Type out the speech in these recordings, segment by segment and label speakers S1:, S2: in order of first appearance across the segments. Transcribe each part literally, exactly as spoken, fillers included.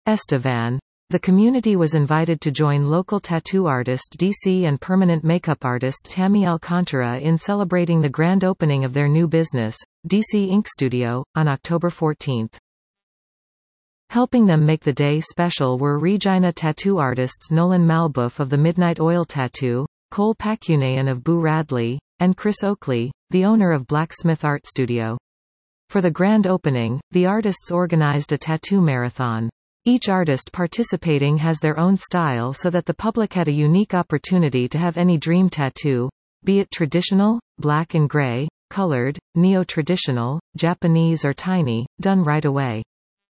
S1: Estevan. The community was invited to join local tattoo artist D C and permanent makeup artist Tammy Alcantara in celebrating the grand opening of their new business, D C Ink Studio, on October fourteenth. Helping them make the day special were Regina tattoo artists Nolan Malbuff of the Midnight Oil Tattoo, Cole Pacunayan of Boo Radley, and Chris Oakley, the owner of Blacksmith Art Studio. For the grand opening, the artists organized a tattoo marathon. Each artist participating has their own style so that the public had a unique opportunity to have any dream tattoo, be it traditional, black and gray, colored, neo-traditional, Japanese or tiny, done right away.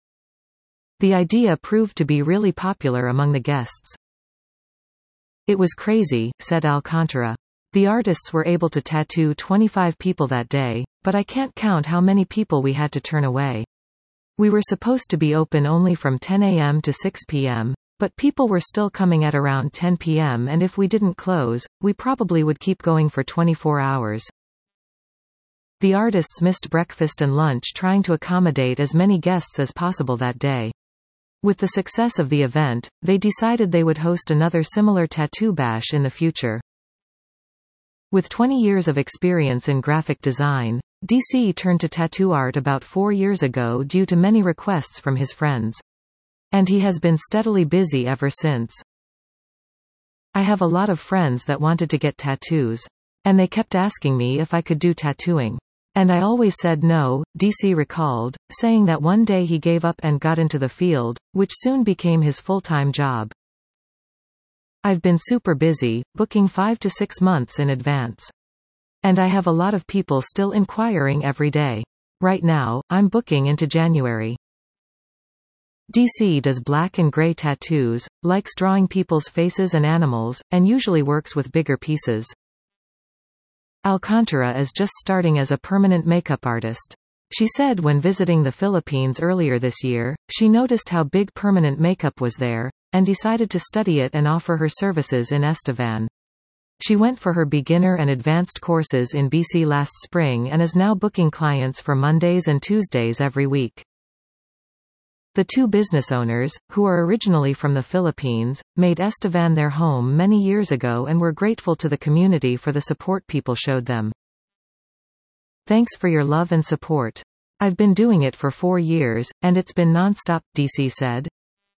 S1: The idea proved to be really popular among the guests. "It was crazy," said Alcantara. "The artists were able to tattoo twenty-five people that day, but I can't count how many people we had to turn away. We were supposed to be open only from ten a m to six p m, but people were still coming at around ten p m and if we didn't close, we probably would keep going for twenty-four hours. The artists missed breakfast and lunch trying to accommodate as many guests as possible that day. With the success of the event, they decided they would host another similar tattoo bash in the future." With twenty years of experience in graphic design, D C turned to tattoo art about four years ago due to many requests from his friends. And he has been steadily busy ever since. "I have a lot of friends that wanted to get tattoos. And they kept asking me if I could do tattooing. And I always said no," D C recalled, saying that one day he gave up and got into the field, which soon became his full-time job. "I've been super busy, booking five to six months in advance. And I have a lot of people still inquiring every day. Right now, I'm booking into January." D C does black and gray tattoos, likes drawing people's faces and animals, and usually works with bigger pieces. Alcantara is just starting as a permanent makeup artist. She said when visiting the Philippines earlier this year, she noticed how big permanent makeup was there, and decided to study it and offer her services in Estevan. She went for her beginner and advanced courses in B C last spring and is now booking clients for Mondays and Tuesdays every week. The two business owners, who are originally from the Philippines, made Estevan their home many years ago and were grateful to the community for the support people showed them. "Thanks for your love and support. I've been doing it for four years, and it's been non-stop," D C said.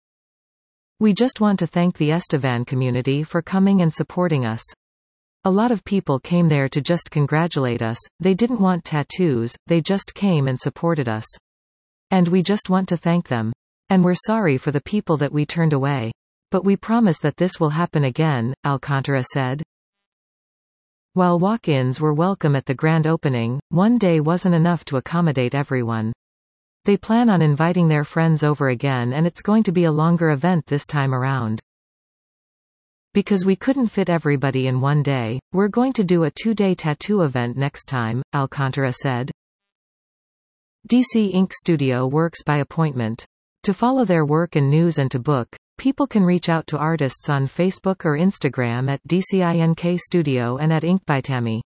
S1: "We just want to thank the Estevan community for coming and supporting us. A lot of people came there to just congratulate us, they didn't want tattoos, they just came and supported us. And we just want to thank them. And we're sorry for the people that we turned away. But we promise that this will happen again," Alcantara said. While walk-ins were welcome at the grand opening, one day wasn't enough to accommodate everyone. They plan on inviting their friends over again and it's going to be a longer event this time around. "Because we couldn't fit everybody in one day, we're going to do a two-day tattoo event next time," Alcantara said. D C Ink Studio works by appointment. To follow their work and news and to book, people can reach out to artists on Facebook or Instagram at D C I N K Studio and at Ink by Tammy.